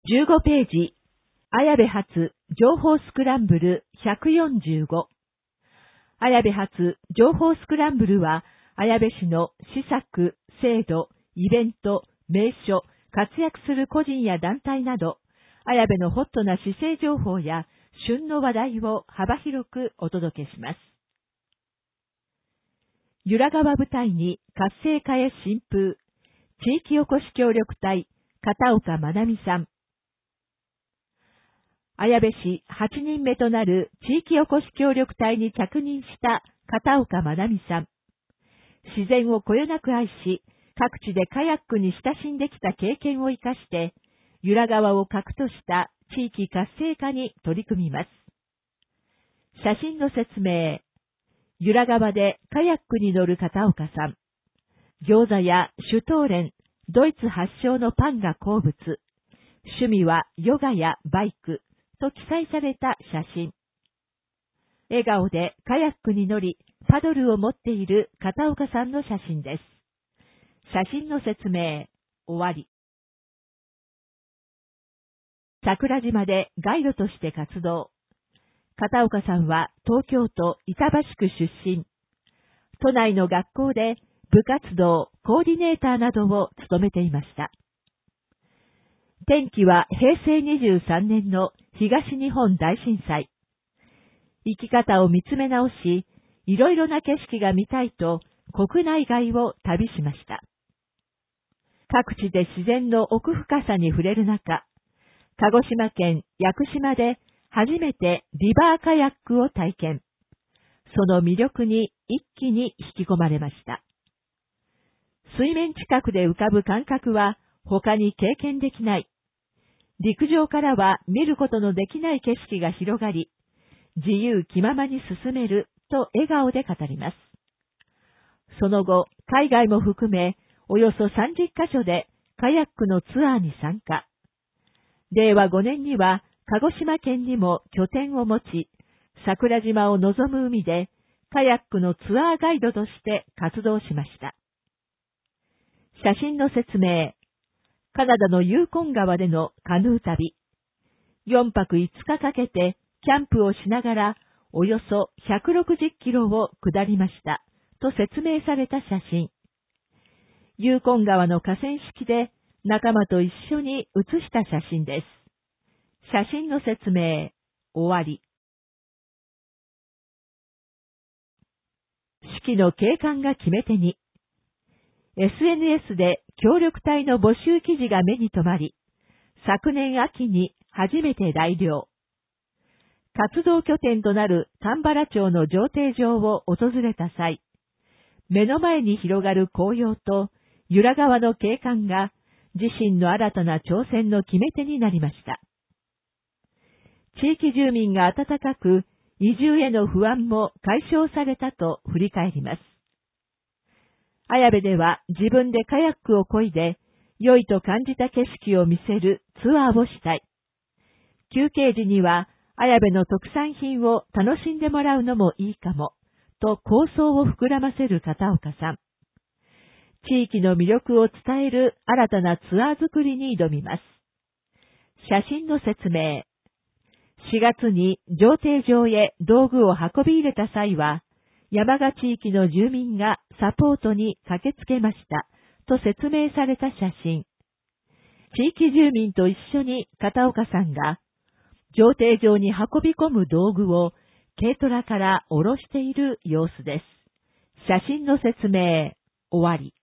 15ページ、綾部発情報スクランブル145。綾部発情報スクランブルは、綾部市の施策、制度、イベント、名所、活躍する個人や団体など、綾部のホットな市政情報や旬の話題を幅広くお届けします。由良川舞台に活性化へ新風、地域おこし協力隊、片岡まなみさん。綾部市8人目となる地域おこし協力隊に着任した片岡まなみさん。自然をこよなく愛し、各地でカヤックに親しんできた経験を生かして、由良川を核とした地域活性化に取り組みます。写真の説明。由良川でカヤックに乗る片岡さん。餃子やシュトーレン、ドイツ発祥のパンが好物。趣味はヨガやバイクと記載された写真。笑顔でカヤックに乗り、パドルを持っている片岡さんの写真です。写真の説明、終わり。桜島でガイドとして活動。片岡さんは東京都板橋区出身。都内の学校で部活動、コーディネーターなどを務めていました。転機は平成23年の東日本大震災。生き方を見つめ直し、いろいろな景色が見たいと国内外を旅しました。各地で自然の奥深さに触れる中、鹿児島県屋久島で初めてリバーカヤックを体験。その魅力に一気に引き込まれました。水面近くで浮かぶ感覚は他に経験できない。陸上からは見ることのできない景色が広がり、自由気ままに進めると笑顔で語ります。その後、海外も含め、およそ30カ所でカヤックのツアーに参加。令和5年には、鹿児島県にも拠点を持ち、桜島を望む海で、カヤックのツアーガイドとして活動しました。写真の説明。カナダのユーコン川でのカヌー旅。4泊5日かけてキャンプをしながらおよそ160キロを下りましたと説明された写真。ユーコン川の河川敷で仲間と一緒に写した写真です。写真の説明、終わり。式の景観が決め手に。SNS で協力隊の募集記事が目に留まり、昨年秋に初めて来寮。活動拠点となる丹原町の浄定場を訪れた際、目の前に広がる紅葉と由良川の景観が自身の新たな挑戦の決め手になりました。地域住民が温かく、移住への不安も解消されたと振り返ります。綾部では自分でカヤックを漕いで、良いと感じた景色を見せるツアーをしたい。休憩時には、綾部の特産品を楽しんでもらうのもいいかも、と構想を膨らませる片岡さん。地域の魅力を伝える新たなツアー作りに挑みます。写真の説明。4月に浄定場へ道具を運び入れた際は、山鹿地域の住民がサポートに駆けつけました、と説明された写真。地域住民と一緒に片岡さんが、浄定場に運び込む道具を軽トラから下ろしている様子です。写真の説明、終わり。